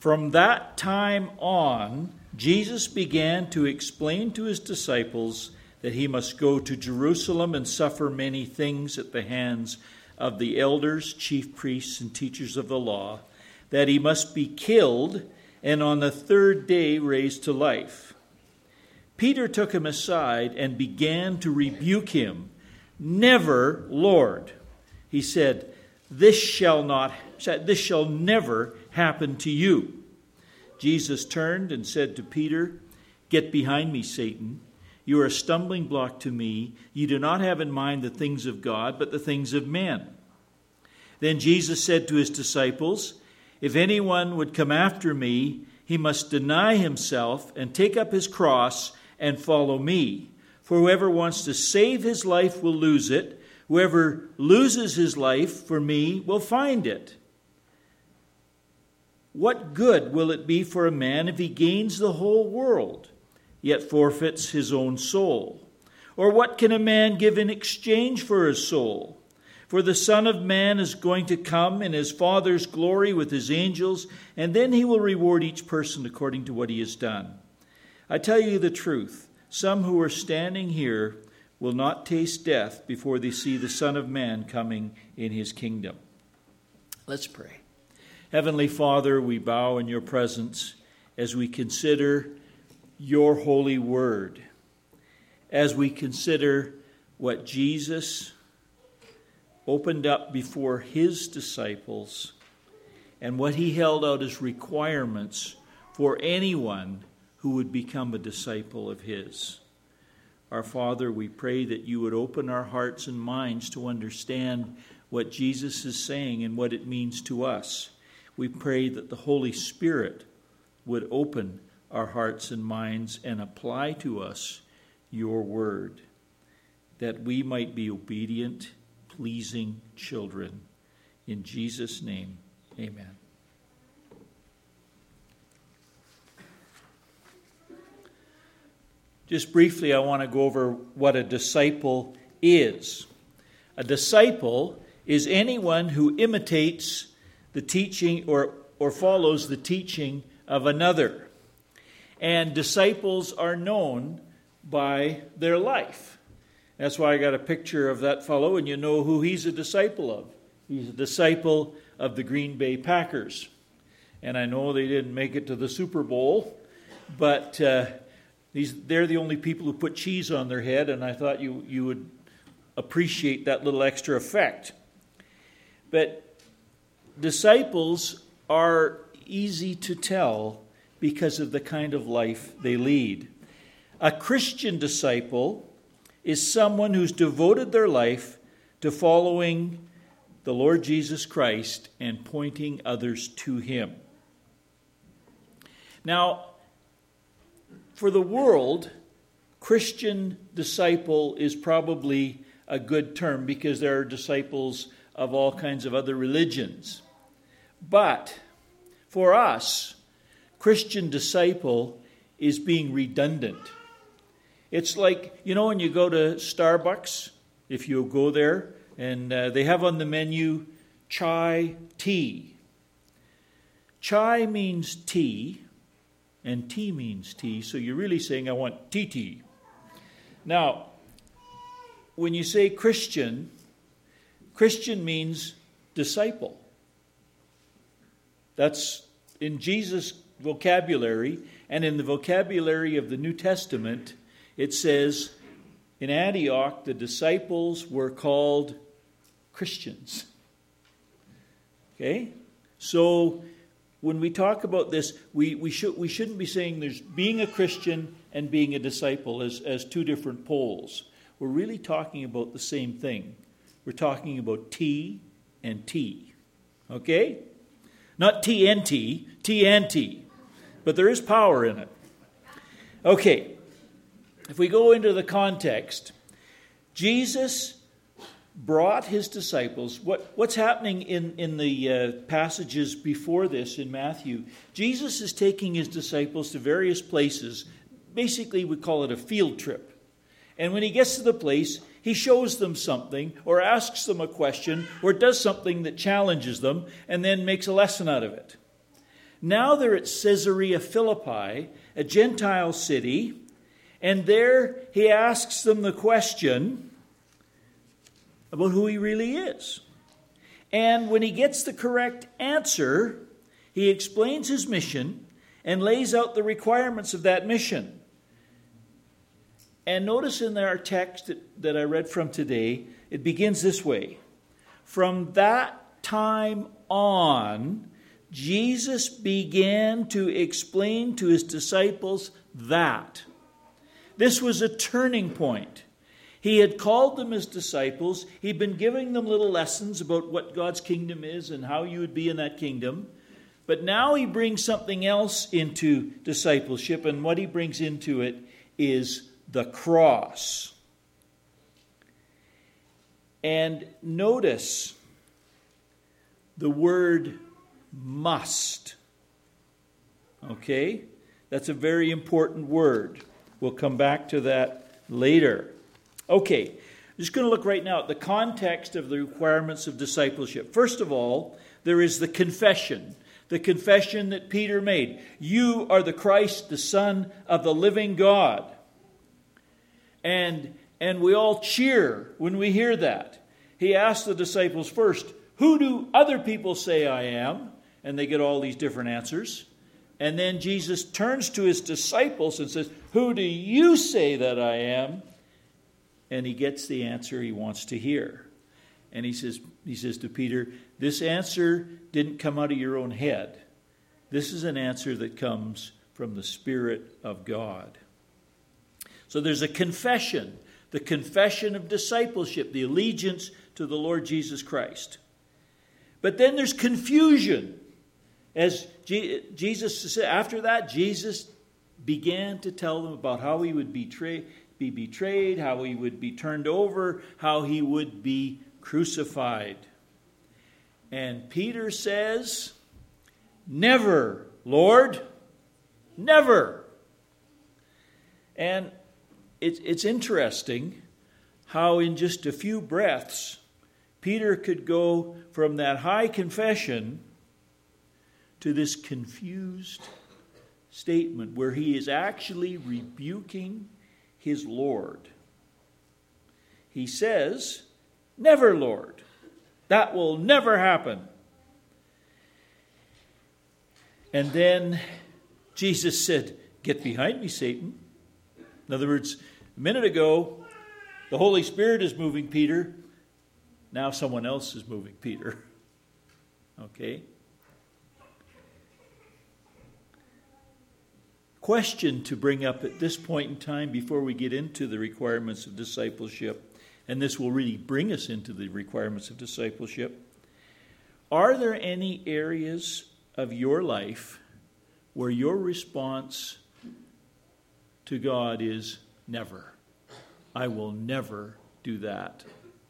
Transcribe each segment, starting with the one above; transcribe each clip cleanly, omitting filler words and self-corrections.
From that time on, Jesus began to explain to his disciples that he must go to Jerusalem and suffer many things at the hands of the elders, chief priests, and teachers of the law, that he must be killed and on the third day raised to life. Peter took him aside and began to rebuke him. "Never, Lord," he said, this shall never happen to you." Jesus turned and said to Peter, "Get behind me, Satan. You are a stumbling block to me. You do not have in mind the things of God, but the things of men." Then Jesus said to his disciples, "If anyone would come after me, he must deny himself and take up his cross and follow me. For whoever wants to save his life will lose it. Whoever loses his life for me will find it. What good will it be for a man if he gains the whole world, yet forfeits his own soul? Or what can a man give in exchange for his soul? For the Son of Man is going to come in his Father's glory with his angels, and then he will reward each person according to what he has done. I tell you the truth, some who are standing here will not taste death before they see the Son of Man coming in his kingdom." Let's pray. Heavenly Father, we bow in your presence as we consider your holy word, as we consider what Jesus opened up before his disciples and what he held out as requirements for anyone who would become a disciple of his. Our Father, we pray that you would open our hearts and minds to understand what Jesus is saying and what it means to us. We pray that the Holy Spirit would open our hearts and minds and apply to us your word, that we might be obedient, pleasing children. In Jesus' name, amen. Just briefly, I want to go over what a disciple is. A disciple is anyone who imitates the teaching or follows the teaching of another. And disciples are known by their life. That's why I got a picture of that fellow, and you know who he's a disciple of. He's a disciple of the Green Bay Packers. And I know they didn't make it to the Super Bowl, but they're the only people who put cheese on their head, and I thought you would appreciate that little extra effect. But disciples are easy to tell because of the kind of life they lead. A Christian disciple is someone who's devoted their life to following the Lord Jesus Christ and pointing others to him. Now, for the world, Christian disciple is probably a good term because there are disciples of all kinds of other religions. But for us, Christian disciple is being redundant. It's like, when you go to Starbucks, if you go there, and they have on the menu chai tea. Chai means tea, and tea means tea, so you're really saying, I want tea. Now, when you say Christian means disciple. That's in Jesus' vocabulary, and in the vocabulary of the New Testament, it says, in Antioch, the disciples were called Christians. Okay? So, when we talk about this, we shouldn't be saying there's being a Christian and being a disciple as two different poles. We're really talking about the same thing. We're talking about T and T. Okay? Not TNT, T and T. But there is power in it. Okay. If we go into the context, Jesus brought his disciples. What's happening in the passages before this in Matthew? Jesus is taking his disciples to various places. Basically, we call it a field trip. And when he gets to the place, he shows them something or asks them a question or does something that challenges them and then makes a lesson out of it. Now they're at Caesarea Philippi, a Gentile city, and there he asks them the question about who he really is. And when he gets the correct answer, he explains his mission and lays out the requirements of that mission. And notice in our text that I read from today, it begins this way. From that time on, Jesus began to explain to his disciples that. This was a turning point. He had called them his disciples. He'd been giving them little lessons about what God's kingdom is and how you would be in that kingdom. But now he brings something else into discipleship, and what he brings into it is the cross. And notice the word must. Okay? That's a very important word. We'll come back to that later. Okay, I'm just going to look right now at the context of the requirements of discipleship. First of all, there is the confession that Peter made. You are the Christ, the Son of the living God. And we all cheer when we hear that. He asked the disciples first, who do other people say I am? And they get all these different answers. And then Jesus turns to his disciples and says, who do you say that I am? And he gets the answer he wants to hear. And he says to Peter, this answer didn't come out of your own head. This is an answer that comes from the Spirit of God. So there's a confession, the confession of discipleship, the allegiance to the Lord Jesus Christ. But then there's confusion. As Jesus said, after that, Jesus began to tell them about how he would be betrayed, how he would be turned over, how he would be crucified. And Peter says, never, Lord, never. And it's interesting how in just a few breaths, Peter could go from that high confession to this confused statement where he is actually rebuking his Lord. He says, never, Lord. That will never happen. And then Jesus said, get behind me, Satan. In other words, a minute ago, the Holy Spirit is moving Peter. Now someone else is moving Peter. Okay? Question to bring up at this point in time before we get into the requirements of discipleship, and this will really bring us into the requirements of discipleship. Are there any areas of your life where your response to God is never? I will never do that.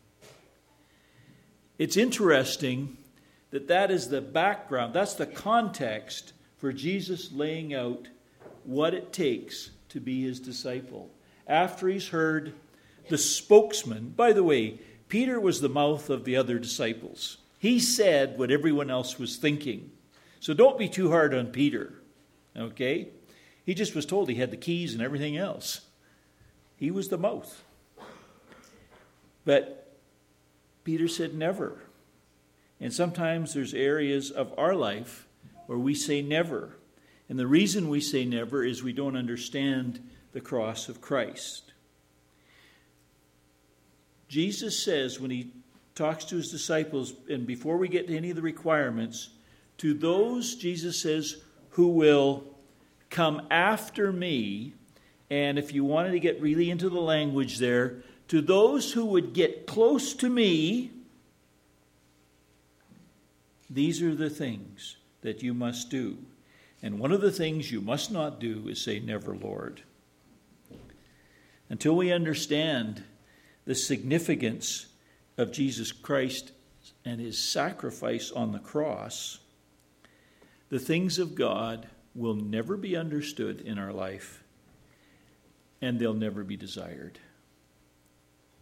It's interesting that is the background, that's the context for Jesus laying out what it takes to be his disciple. After he's heard the spokesman, by the way, Peter was the mouth of the other disciples. He said what everyone else was thinking. So don't be too hard on Peter, okay? He just was told he had the keys and everything else. He was the mouth. But Peter said never. And sometimes there's areas of our life where we say never. And the reason we say never is we don't understand the cross of Christ. Jesus says when he talks to his disciples, and before we get to any of the requirements, to those, Jesus says, who will come after me, and if you wanted to get really into the language there, to those who would get close to me, these are the things that you must do. And one of the things you must not do is say, never, Lord. Until we understand the significance of Jesus Christ and his sacrifice on the cross, the things of God will never be understood in our life, and they'll never be desired.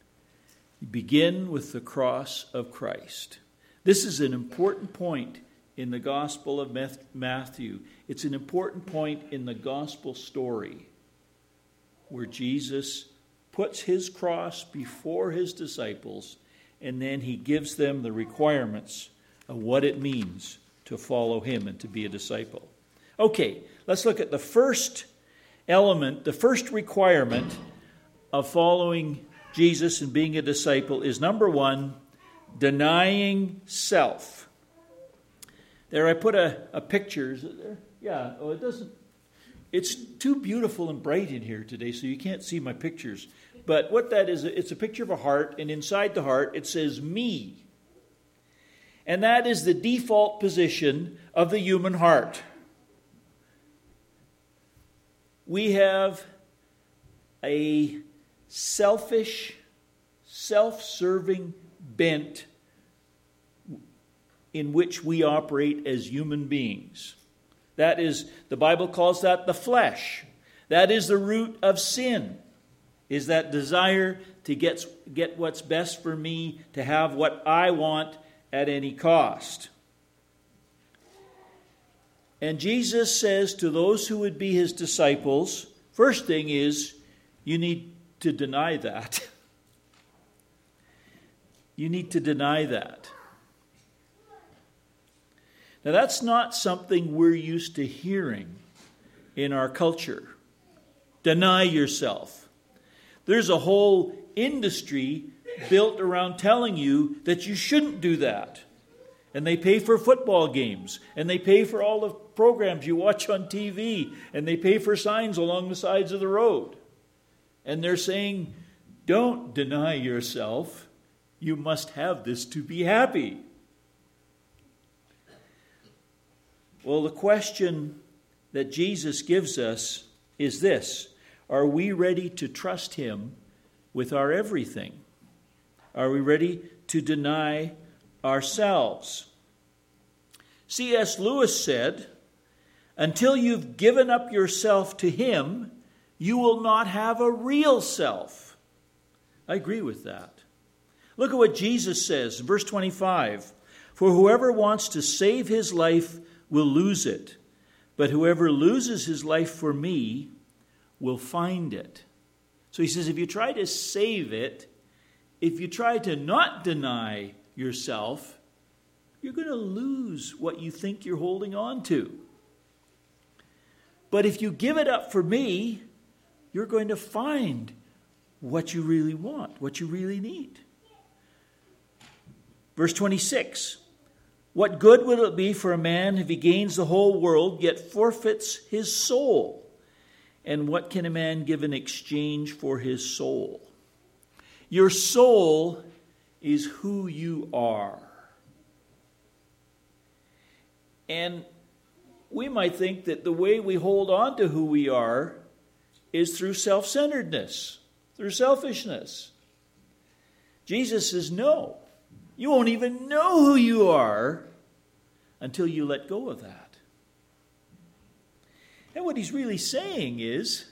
You begin with the cross of Christ. This is an important point in the Gospel of Matthew. It's an important point in the gospel story where Jesus puts his cross before his disciples, and then he gives them the requirements of what it means to follow him and to be a disciple. Okay, let's look at the first element, the first requirement of following Jesus and being a disciple is, number one, denying self. There I put a picture. Is it there? Yeah. Oh, it doesn't. It's too beautiful and bright in here today, so you can't see my pictures. But what that is, it's a picture of a heart, and inside the heart it says me. And that is the default position of the human heart. We have a selfish, self-serving bent in which we operate as human beings. That is, the Bible calls that the flesh. That is the root of sin, is that desire to get what's best for me, to have what I want at any cost. And Jesus says to those who would be his disciples, first thing is, you need to deny that. You need to deny that. Now, that's not something we're used to hearing in our culture. Deny yourself. There's a whole industry built around telling you that you shouldn't do that. And they pay for football games, and they pay for all the programs you watch on TV, and they pay for signs along the sides of the road. And they're saying, don't deny yourself. You must have this to be happy. Well, the question that Jesus gives us is this: are we ready to trust him with our everything? Are we ready to deny ourselves? C.S. Lewis said, until you've given up yourself to him, you will not have a real self. I agree with that. Look at what Jesus says in verse 25. For whoever wants to save his life will lose it, but whoever loses his life for me will find it. So he says, if you try to save it, if you try to not deny yourself, you're going to lose what you think you're holding on to. But if you give it up for me, you're going to find what you really want, what you really need. Verse 26. What good will it be for a man if he gains the whole world, yet forfeits his soul? And what can a man give in exchange for his soul? Your soul is who you are. And we might think that the way we hold on to who we are is through self-centeredness, through selfishness. Jesus says, no. You won't even know who you are until you let go of that. And what he's really saying is,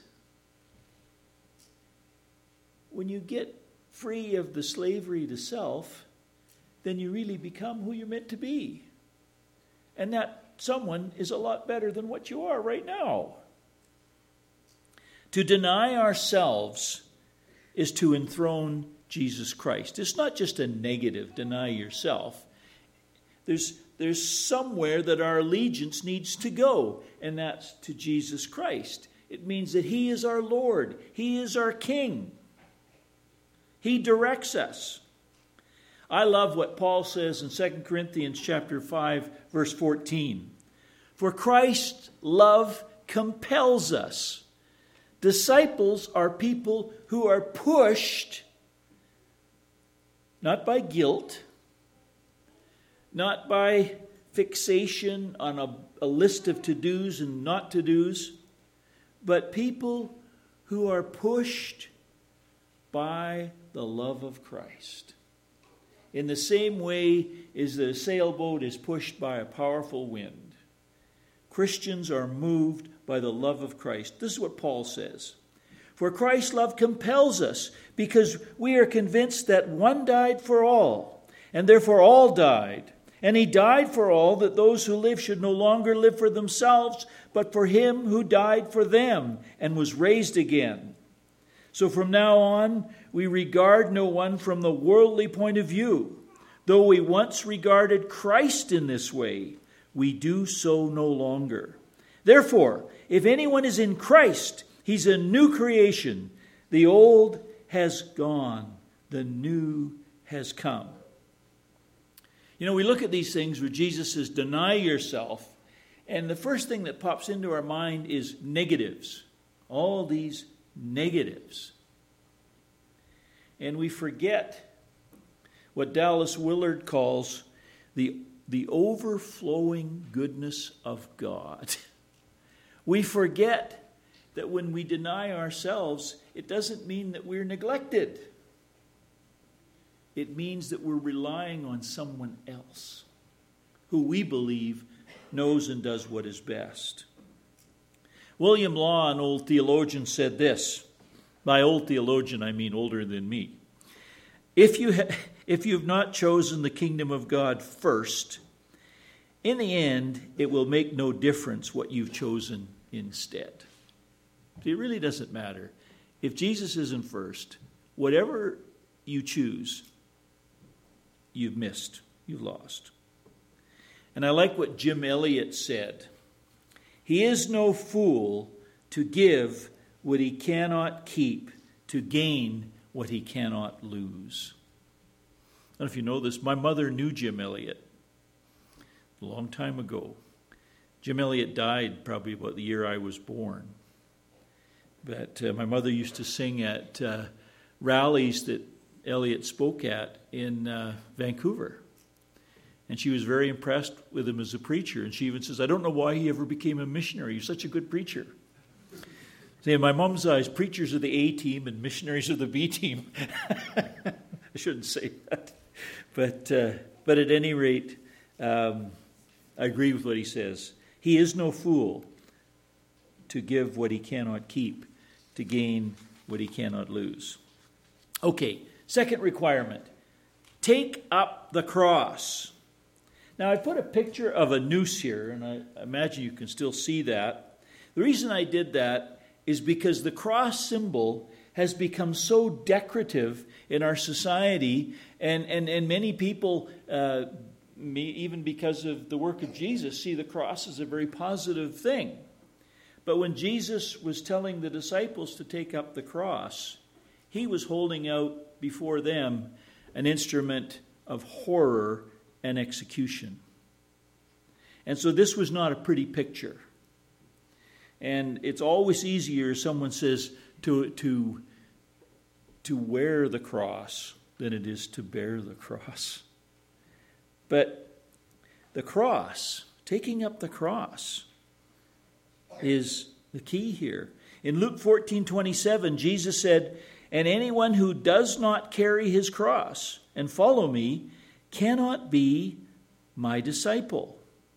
when you get free of the slavery to self, then you really become who you're meant to be. And that someone is a lot better than what you are right now. To deny ourselves is to enthrone Jesus Christ. It's not just a negative, deny yourself. There's somewhere that our allegiance needs to go, and that's to Jesus Christ. It means that he is our Lord. He is our King. He directs us. I love what Paul says in 2 Corinthians chapter 5, verse 14. For Christ's love compels us. Disciples are people who are pushed, not by guilt, not by fixation on a list of to-dos and not to-dos, but people who are pushed by the love of Christ. In the same way as the sailboat is pushed by a powerful wind, Christians are moved by the love of Christ. This is what Paul says. For Christ's love compels us, because we are convinced that one died for all, and therefore all died. And he died for all, that those who live should no longer live for themselves, but for him who died for them and was raised again. So from now on, we regard no one from the worldly point of view. Though we once regarded Christ in this way, we do so no longer. Therefore, if anyone is in Christ, he's a new creation. The old has gone, the new has come. You know, we look at these things where Jesus says, deny yourself, and the first thing that pops into our mind is negatives. All these negatives. And we forget what Dallas Willard calls the overflowing goodness of God. We forget that when we deny ourselves, it doesn't mean that we're neglected. It means that we're relying on someone else who we believe knows and does what is best. William Law, an old theologian, said this. By old theologian, I mean older than me. If you've not chosen the kingdom of God first, in the end, it will make no difference what you've chosen instead. It really doesn't matter. If Jesus isn't first, whatever you choose, you've missed, you've lost. And I like what Jim Elliot said. He is no fool to give what he cannot keep, to gain what he cannot lose. I don't know if you know this, my mother knew Jim Elliot a long time ago. Jim Elliot died probably about the year I was born. But my mother used to sing at rallies that Elliot spoke at in Vancouver. And she was very impressed with him as a preacher. And she even says, I don't know why he ever became a missionary. He's such a good preacher. See, in my mom's eyes, preachers are the A team and missionaries are the B team. I shouldn't say that. But at any rate, I agree with what he says. He is no fool to give what he cannot keep, to gain what he cannot lose. Okay, second requirement. Take up the cross. Now, I put a picture of a noose here, and I imagine you can still see that. The reason I did that is because the cross symbol has become so decorative in our society, and many people, even because of the work of Jesus, see the cross as a very positive thing. But when Jesus was telling the disciples to take up the cross, he was holding out before them an instrument of horror and execution. And so this was not a pretty picture. And it's always easier, someone says, to wear the cross than it is to bear the cross. But the cross, taking up the cross, is the key here. In Luke 14:27, Jesus said, and anyone who does not carry his cross and follow me cannot be my disciple.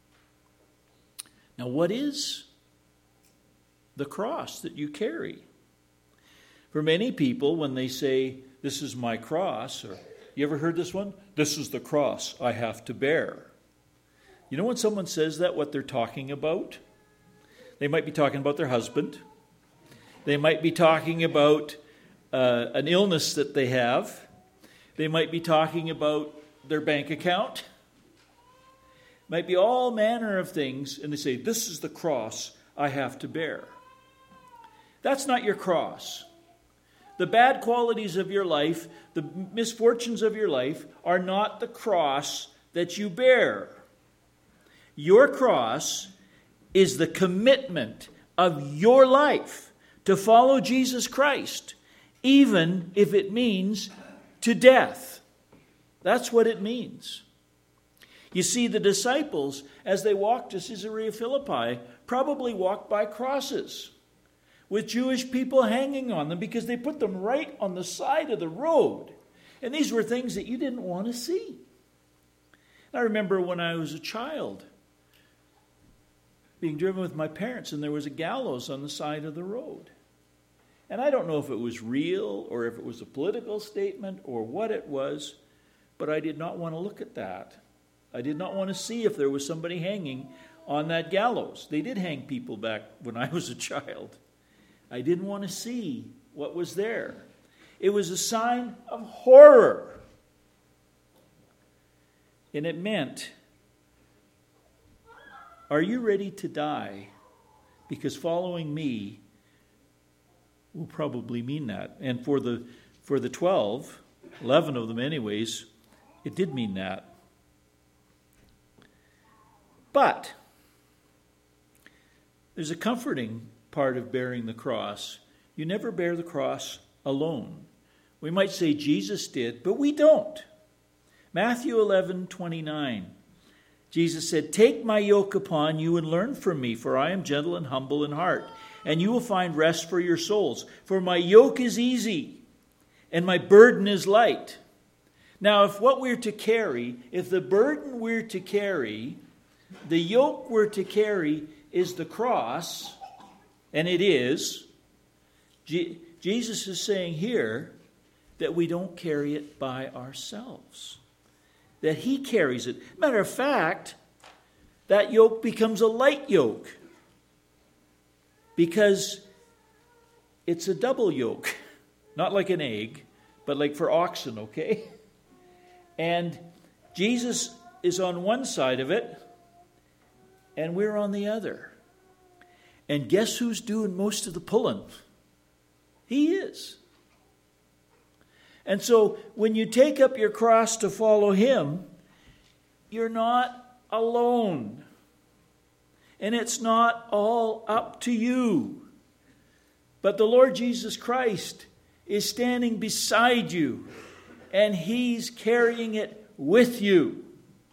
Now, what is the cross that you carry? For many people, when they say, this is my cross, or you ever heard this one? This is the cross I have to bear. You know when someone says that, what they're talking about? They might be talking about their husband. They might be talking about an illness that they have. They might be talking about their bank account. Might be all manner of things, and they say, this is the cross I have to bear. That's not your cross. The bad qualities of your life, the misfortunes of your life, are not the cross that you bear. Your cross is the commitment of your life to follow Jesus Christ, even if it means to death. That's what it means. You see, the disciples, as they walked to Caesarea Philippi, probably walked by crosses with Jewish people hanging on them because they put them right on the side of the road. And these were things that you didn't want to see. I remember when I was a child being driven with my parents, and there was a gallows on the side of the road. And I don't know if it was real or if it was a political statement or what it was, but I did not want to look at that. I did not want to see if there was somebody hanging on that gallows. They did hang people back when I was a child. I didn't want to see what was there. It was a sign of horror. And it meant, are you ready to die? Because following me will probably mean that. And for the 12, 11 of them anyways, it did mean that. But there's a comforting part of bearing the cross. You never bear the cross alone. We might say Jesus did, but we don't. Matthew 11:29. Jesus said, "Take my yoke upon you and learn from me, for I am gentle and humble in heart, and you will find rest for your souls. For my yoke is easy and my burden is light." Now, if the burden we're to carry, the yoke we're to carry is the cross, and it is, Jesus is saying here that we don't carry it by ourselves, that he carries it. Matter of fact, that yoke becomes a light yoke because it's a double yoke, not like an egg, but like for oxen, okay? And Jesus is on one side of it, and we're on the other. And guess who's doing most of the pulling? He is. And so when you take up your cross to follow him, you're not alone. And it's not all up to you. But the Lord Jesus Christ is standing beside you, and he's carrying it with you.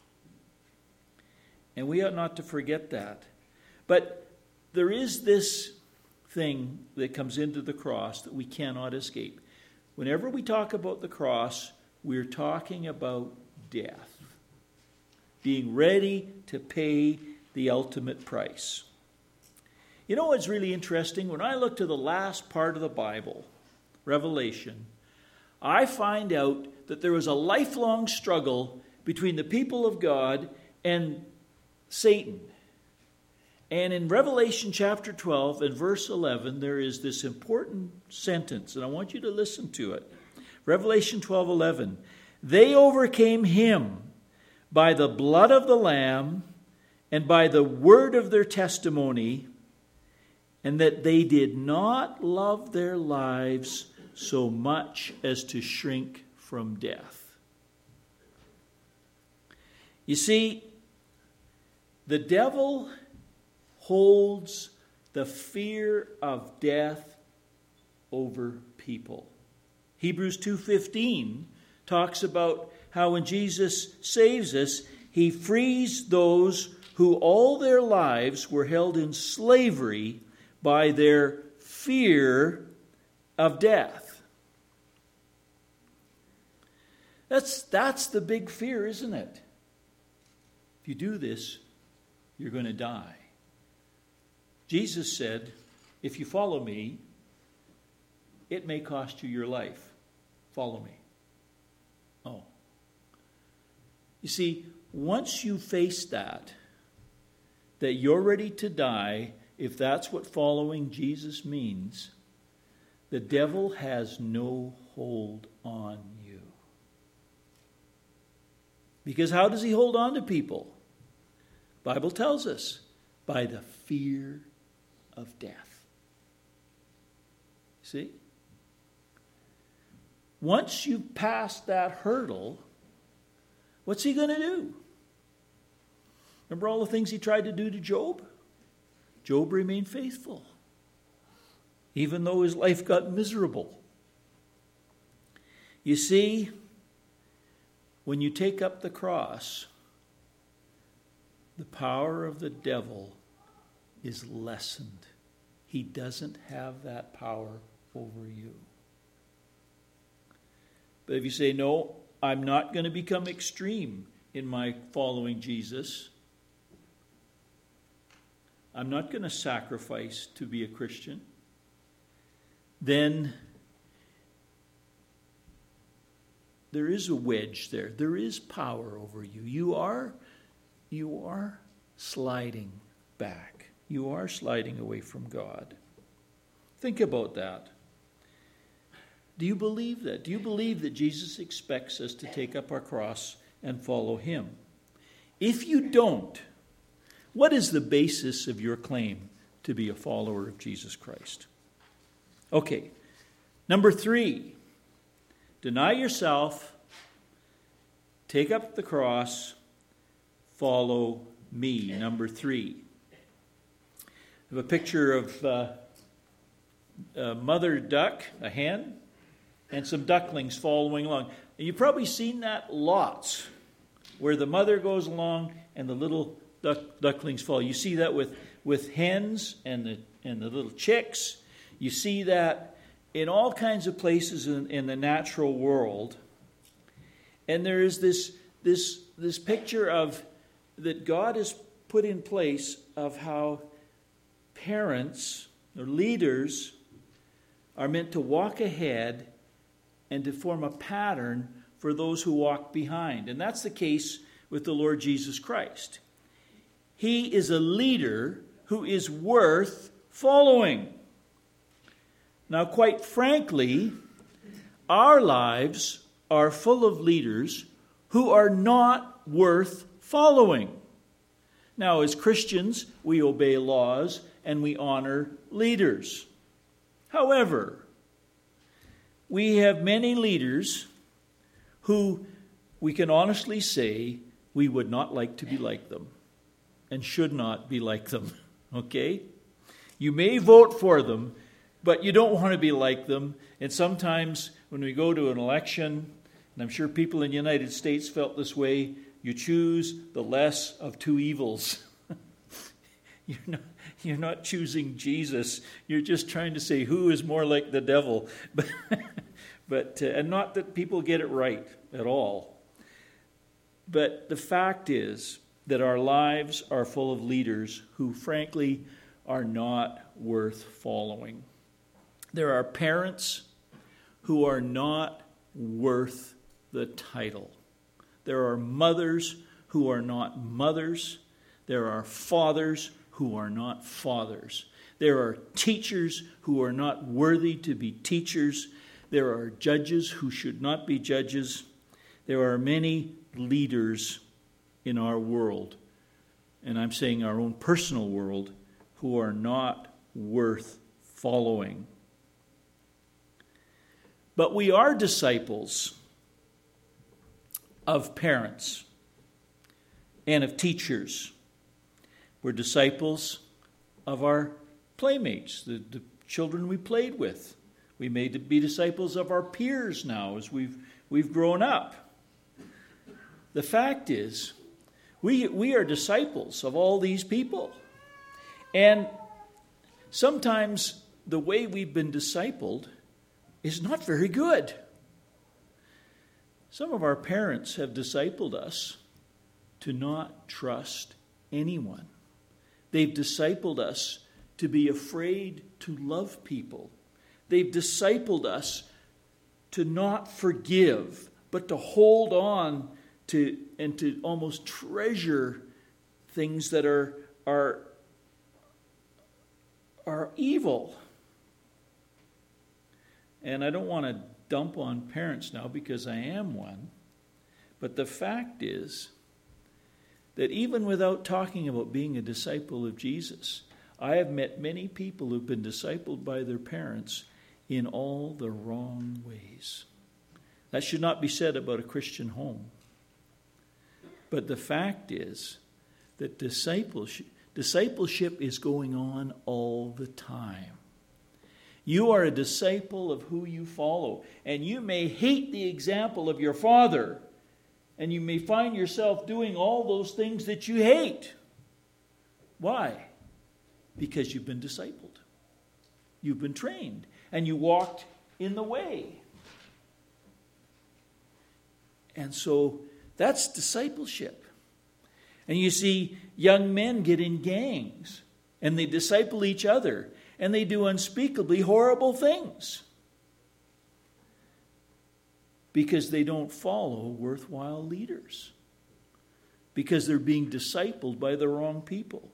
And we ought not to forget that. But there is this thing that comes into the cross that we cannot escape. Whenever we talk about the cross, we're talking about death. Being ready to pay the ultimate price. You know what's really interesting? When I look to the last part of the Bible, Revelation, I find out that there was a lifelong struggle between the people of God and Satan. And in Revelation chapter 12 and verse 11, there is this important sentence, and I want you to listen to it. Revelation 12:11. They overcame him by the blood of the Lamb and by the word of their testimony, and that they did not love their lives so much as to shrink from death. You see, the devil holds the fear of death over people. Hebrews 2:15 talks about how when Jesus saves us, he frees those who all their lives were held in slavery by their fear of death. That's the big fear, isn't it? If you do this, you're going to die. Jesus said, if you follow me, it may cost you your life. Follow me. Oh. You see, once you face that you're ready to die, if that's what following Jesus means, the devil has no hold on you. Because how does he hold on to people? The Bible tells us, by the fear of death. See? Once you pass that hurdle, what's he going to do? Remember all the things he tried to do to Job? Job remained faithful, even though his life got miserable. You see, when you take up the cross, the power of the devil is lessened. He doesn't have that power over you. But if you say, no, I'm not going to become extreme in my following Jesus, I'm not going to sacrifice to be a Christian, then there is a wedge there. There is power over you. You are you are sliding back. You are sliding away from God. Think about that. Do you believe that? Do you believe that Jesus expects us to take up our cross and follow him? If you don't, what is the basis of your claim to be a follower of Jesus Christ? Okay, number 3, deny yourself, take up the cross, follow me. Number 3. I have a picture of a mother duck, a hen, and some ducklings following along. And you've probably seen that lots, where the mother goes along and the little ducklings follow. You see that with hens and the little chicks. You see that in all kinds of places in the natural world. And there is this picture of that God has put in place of how parents or leaders are meant to walk ahead and to form a pattern for those who walk behind. And that's the case with the Lord Jesus Christ. He is a leader who is worth following. Now, quite frankly, our lives are full of leaders who are not worth following. Now, as Christians, we obey laws and we honor leaders. However, we have many leaders who we can honestly say we would not like to be like them and should not be like them. Okay? You may vote for them, but you don't want to be like them. And sometimes when we go to an election, and I'm sure people in the United States felt this way, you choose the less of two evils. You're not choosing Jesus. You're just trying to say who is more like the devil. But and not that people get it right at all. But the fact is that our lives are full of leaders who, frankly, are not worth following. There are parents who are not worth the title. There are mothers who are not mothers. There are fathers who are not fathers. There are teachers who are not worthy to be teachers. There are judges who should not be judges. There are many leaders in our world, and I'm saying our own personal world, who are not worth following. But we are disciples of parents and of teachers. We're disciples of our playmates, the children we played with. We may be disciples of our peers now as we've grown up. The fact is, we are disciples of all these people. And sometimes the way we've been discipled is not very good. Some of our parents have discipled us to not trust anyone. They've discipled us to be afraid to love people. They've discipled us to not forgive, but to hold on to and to almost treasure things that are evil. And I don't want to dump on parents now because I am one. But the fact is that even without talking about being a disciple of Jesus, I have met many people who've been discipled by their parents in all the wrong ways. That should not be said about a Christian home. But the fact is that discipleship is going on all the time. You are a disciple of who you follow. And you may hate the example of your father. And you may find yourself doing all those things that you hate. Why? Because you've been discipled. You've been trained. And you walked in the way. And so that's discipleship. And you see young men get in gangs. And they disciple each other. And they do unspeakably horrible things. Because they don't follow worthwhile leaders. because they're being discipled by the wrong people.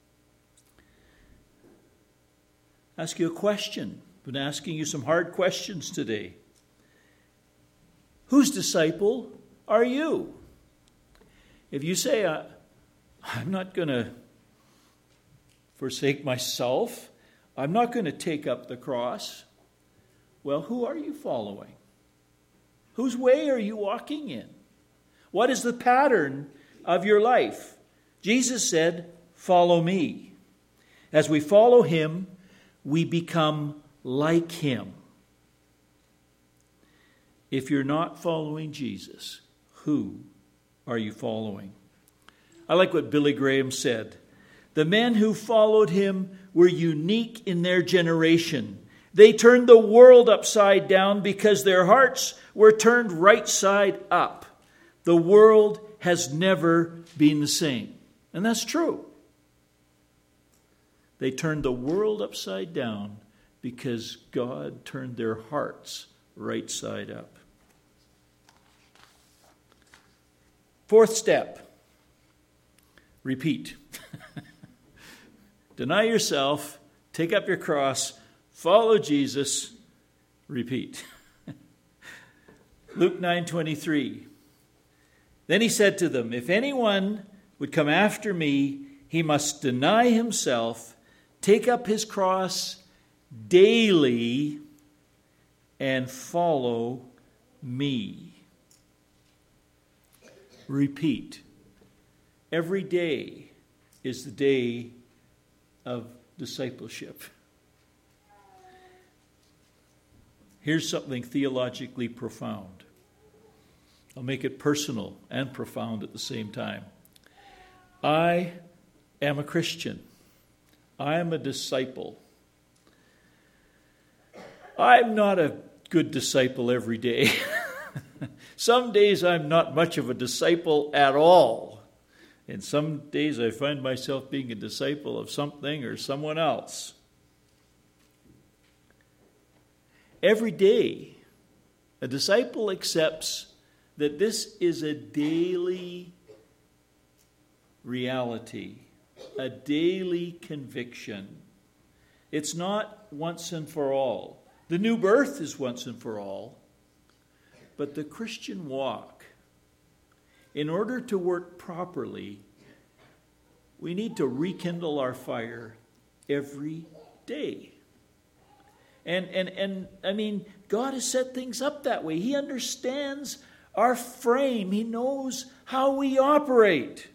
Ask you a question. I've been asking you some hard questions today. Whose disciple are you? If you say, I'm not going to forsake myself, I'm not going to take up the cross, well, who are you following? Whose way are you walking in? What is the pattern of your life? Jesus said, follow me. As we follow him, we become like him. If you're not following Jesus, who are you following? I like what Billy Graham said. The men who followed him were unique in their generation. They turned the world upside down because their hearts were turned right side up. The world has never been the same. And that's true. They turned the world upside down because God turned their hearts right side up. Fourth step, repeat. Deny yourself, take up your cross, follow Jesus, repeat. Luke 9:23. Then he said to them, if anyone would come after me, he must deny himself, take up his cross daily, and follow me. Repeat. Every day is the day of discipleship. Here's something theologically profound. I'll make it personal and profound at the same time. I am a Christian. I am a disciple. I'm not a good disciple every day. Some days I'm not much of a disciple at all. And some days I find myself being a disciple of something or someone else. Every day, a disciple accepts that this is a daily reality, a daily conviction. It's not once and for all. The new birth is once and for all. But the Christian walk, in order to work properly, we need to rekindle our fire every day. And I mean, God has set things up that way. He understands our frame. He knows how we operate.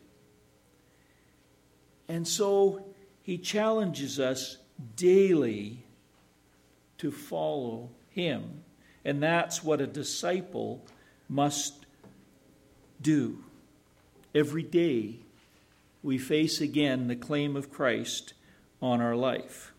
And so he challenges us daily to follow him. And that's what a disciple must do. Every day we face again the claim of Christ on our life.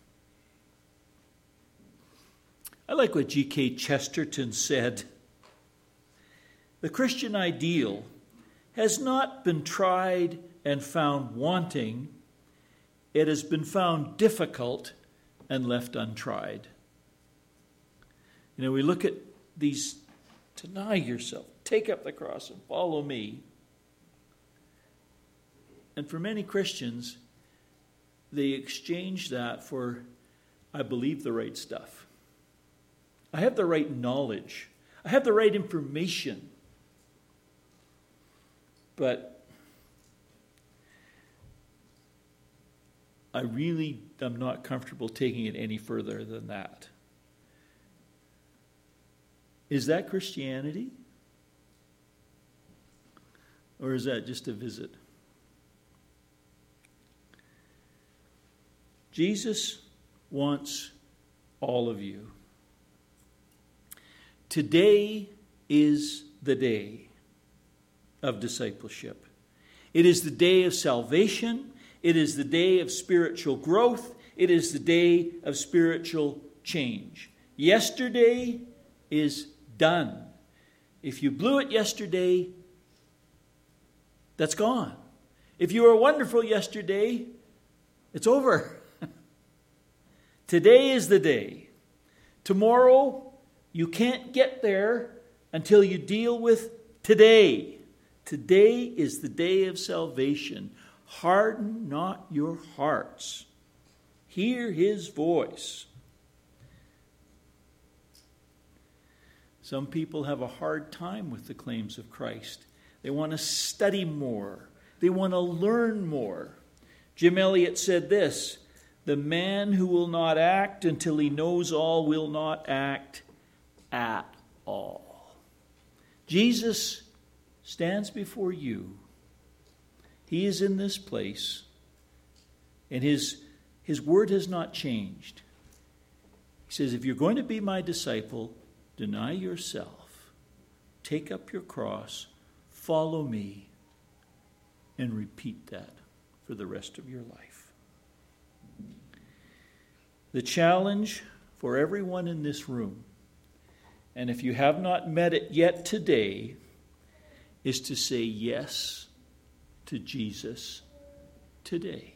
I like what G.K. Chesterton said. The Christian ideal has not been tried and found wanting. It has been found difficult and left untried. You know, we look at these, deny yourself, take up the cross and follow me. And for many Christians, they exchange that for, I believe the right stuff. I have the right knowledge. I have the right information. But I really am not comfortable taking it any further than that. Is that Christianity? Or is that just a visit? Jesus wants all of you. Today is the day of discipleship. It is the day of salvation. It is the day of spiritual growth. It is the day of spiritual change. Yesterday is done. If you blew it yesterday, that's gone. If you were wonderful yesterday, it's over. Today is the day. Tomorrow, you can't get there until you deal with today. Today is the day of salvation. Harden not your hearts. Hear his voice. Some people have a hard time with the claims of Christ. They want to study more. They want to learn more. Jim Elliot said this, "The man who will not act until he knows all will not act at all." Jesus stands before you. He is in this place, and his word has not changed. He says, if you're going to be my disciple, deny yourself, take up your cross, follow me, and repeat that for the rest of your life. The challenge for everyone in this room, and if you have not met it yet today, is to say yes to Jesus today.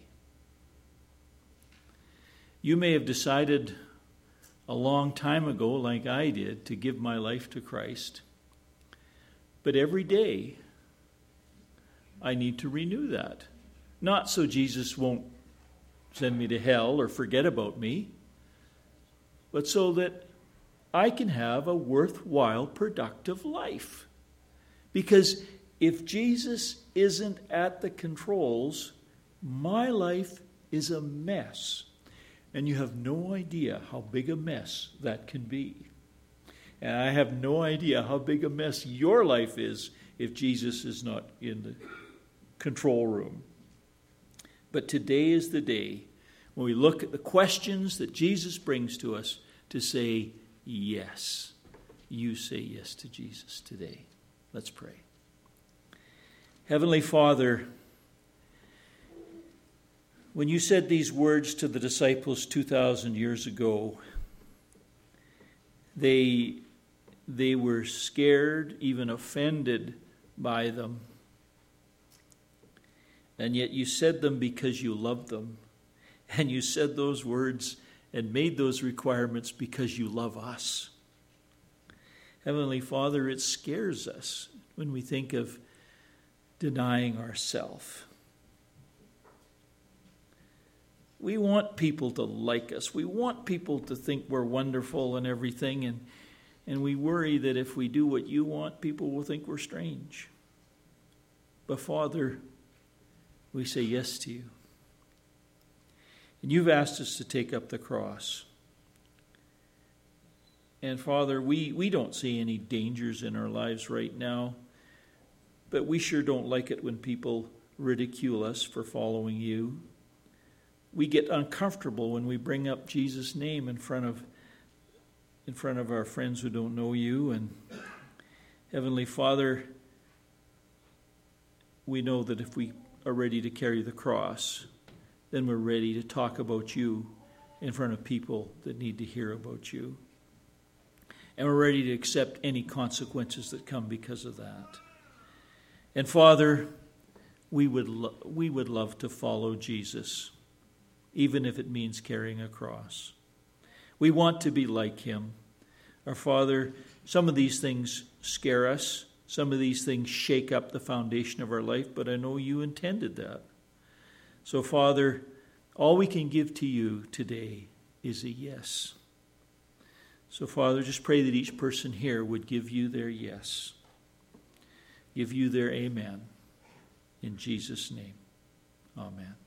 You may have decided a long time ago, like I did, to give my life to Christ. But every day, I need to renew that. Not so Jesus won't send me to hell or forget about me, but so that I can have a worthwhile, productive life. Because if Jesus isn't at the controls, my life is a mess. And you have no idea how big a mess that can be. And I have no idea how big a mess your life is if Jesus is not in the control room. But today is the day when we look at the questions that Jesus brings to us to say yes. You say yes to Jesus today. Let's pray. Heavenly Father, when you said these words to the disciples 2,000 years ago, they were scared, even offended by them. And yet you said them because you loved them. And you said those words and made those requirements because you love us. Heavenly Father, it scares us when we think of denying ourselves. We want people to like us. We want people to think we're wonderful and everything. And we worry that if we do what you want, people will think we're strange. But Father, we say yes to you. And you've asked us to take up the cross. And Father, we don't see any dangers in our lives right now. But we sure don't like it when people ridicule us for following you. We get uncomfortable when we bring up Jesus' name in front of our friends who don't know you. And Heavenly Father, we know that if we are ready to carry the cross, then we're ready to talk about you in front of people that need to hear about you. And we're ready to accept any consequences that come because of that. And Father, we would love to follow Jesus, even if it means carrying a cross. We want to be like him. Our Father, some of these things scare us. Some of these things shake up the foundation of our life, but I know you intended that. So, Father, all we can give to you today is a yes. So, Father, just pray that each person here would give you their yes. Give you their amen. In Jesus' name, amen.